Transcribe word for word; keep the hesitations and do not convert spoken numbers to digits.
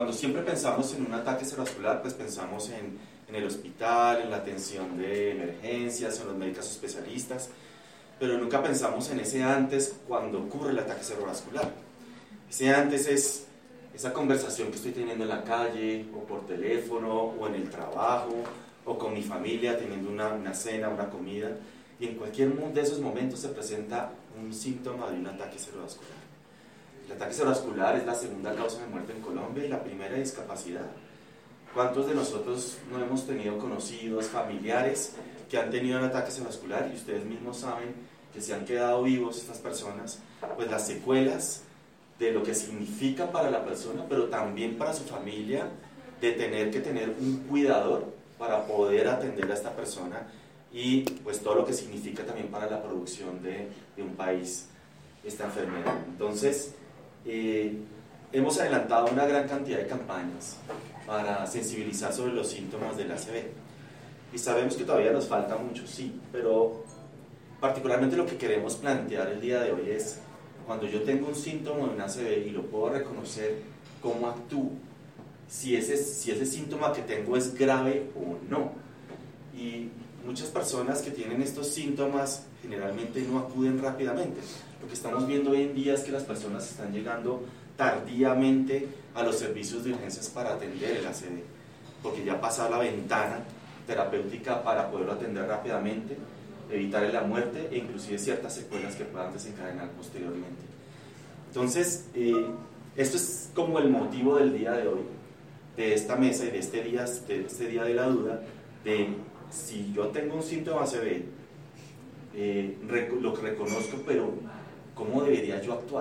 Cuando siempre pensamos en un ataque cerebrovascular, pues pensamos en, en el hospital, en la atención de emergencias, en los médicos especialistas, pero nunca pensamos en ese antes cuando ocurre el ataque cerebrovascular. Ese antes es esa conversación que estoy teniendo en la calle, o por teléfono, o en el trabajo, o con mi familia teniendo una, una cena, una comida, y en cualquier de esos momentos se presenta un síntoma de un ataque cerebrovascular. El ataque cerebrovascular es la segunda causa de muerte en Colombia y la primera de discapacidad. ¿Cuántos de nosotros no hemos tenido conocidos, familiares que han tenido un ataque cerebrovascular y ustedes mismos saben que se han quedado vivos estas personas? Pues las secuelas de lo que significa para la persona, pero también para su familia, de tener que tener un cuidador para poder atender a esta persona y pues todo lo que significa también para la producción de, de un país esta enfermedad. Entonces, Eh, hemos adelantado una gran cantidad de campañas para sensibilizar sobre los síntomas del A C V y sabemos que todavía nos falta mucho, sí, pero particularmente lo que queremos plantear el día de hoy es cuando yo tengo un síntoma de un A C V y lo puedo reconocer, ¿cómo actúo? Si ese, si ese síntoma que tengo es grave o no. Y muchas personas que tienen estos síntomas generalmente no acuden rápidamente. Lo que estamos viendo hoy en día es que las personas están llegando tardíamente a los servicios de urgencias para atender el A C V, porque ya ha pasado la ventana terapéutica para poderlo atender rápidamente, evitar la muerte e inclusive ciertas secuelas que puedan desencadenar posteriormente. Entonces, eh, esto es como el motivo del día de hoy, de esta mesa y de este día de, este día de la duda, de si yo tengo un síntoma A C V, eh, lo que reconozco, pero ¿cómo debería yo actuar?